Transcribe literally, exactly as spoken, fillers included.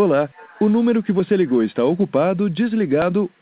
Olá, o número que você ligou está ocupado, desligado